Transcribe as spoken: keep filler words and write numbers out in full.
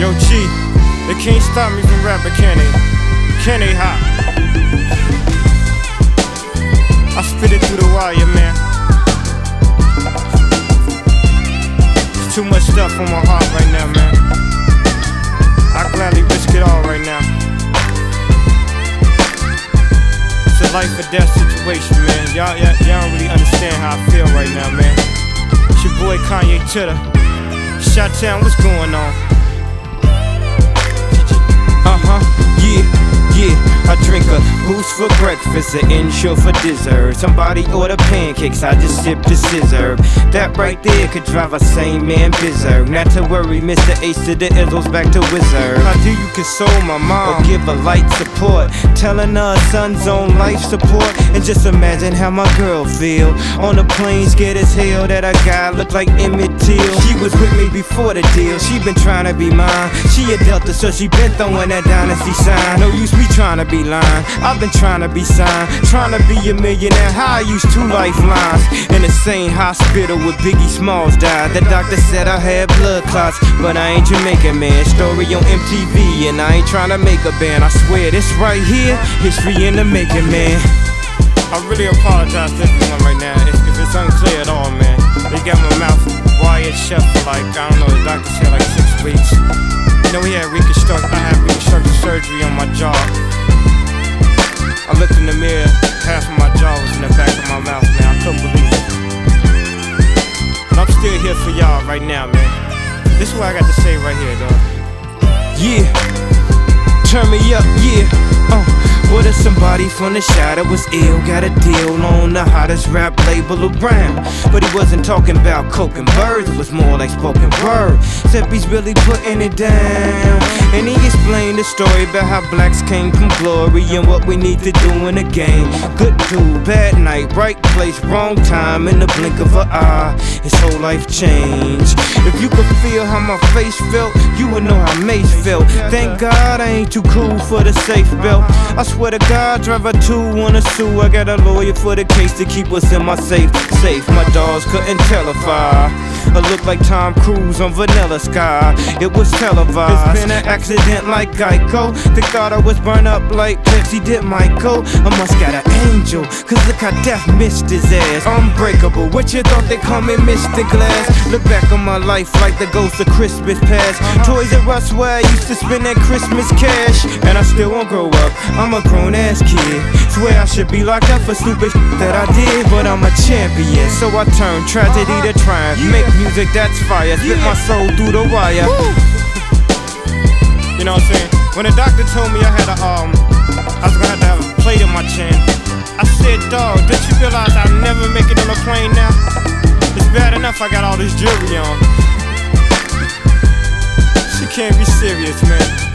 Yo, G, they can't stop me from rapping, can they? Can they hop? I spit it through the wire, man. There's too much stuff on my heart right now, man. I gladly risk it all right now. It's a life or death situation, man. Y'all, y'all, y'all don't really understand how I feel right now, man. It's your boy Kanye Titter. Shot-Town, what's going on? Uh-huh, yeah, yeah. I drink a boost for breakfast, an insure for dessert. Somebody order pancakes, I just sip the scissor. That right there could drive a sane man berserk. Not to worry, Mister Ace to the Izzles back to Wizard. How do you console my mom? Or give a light support, telling her son's on life support. And just imagine how my girl feel on the plane, scared as hell that a guy looked like Emmett Till. She was with me before the deal, she been trying to be mine. She a Delta, so she been throwing that dynasty sign. No use me trying to be lying, I've been trying to be signed, trying to be a millionaire. How I used two lifelines in the same hospital where Biggie Smalls died. The doctor said I had blood clots, but I ain't Jamaican, man. Story on M T V, and I ain't trying to make a band. I swear this right here, history in the making, man. I really apologize to everyone right now if, if it's unclear at all, man. They got my mouth wired shut for like, I don't know, the doctor said like six weeks. You know, we had reconstruct, I had reconstructive surgery on my jaw. I looked in the mirror, half of my jaw was in the back of my mouth, man. I couldn't believe it. But I'm still here for y'all right now, man. This is what I got to say right here, dog. Yeah, turn me up, yeah. Uh, what if somebody from the shadow was ill, got a deal on the hottest rap label around? But he wasn't talking about coke and birds, it was more like spoken word. Except he's really putting it down. And he explained the story about how blacks came from glory and what we need to do in the game. Good dude, bad night, right place, wrong time, in the blink of an eye, his whole life changed. If you could feel how my face felt, you would know how Mace felt. Thank God I ain't too cool for the safe belt. I swear to God, driver two wanna sue. I got a lawyer for the case to keep us in my safe. Safe, my dogs couldn't tell if I I look like Tom Cruise on Vanilla Sky. It was televised. It's been an accident like Geico. They thought I was burned up like Pepsi did Michael. I must got an angel, cause look how death missed his ass. Unbreakable, what you thought they call me Mister Glass? Look back on my life like the ghost of Christmas past. Toys R Us where I used to spend that Christmas cash. And I still won't grow up, I'm a grown ass kid. Swear I should be locked up for stupid shit that I did, but I'm a champion, so I turn tragedy to triumph. Make music that's fire, spit my soul through the wire. You know what I'm saying? When the doctor told me I had a um, I was gonna have to have a plate in my chin, I said, dog, did you realize I'll never make it on a plane now? It's bad enough I got all this jewelry on. She can't be serious, man.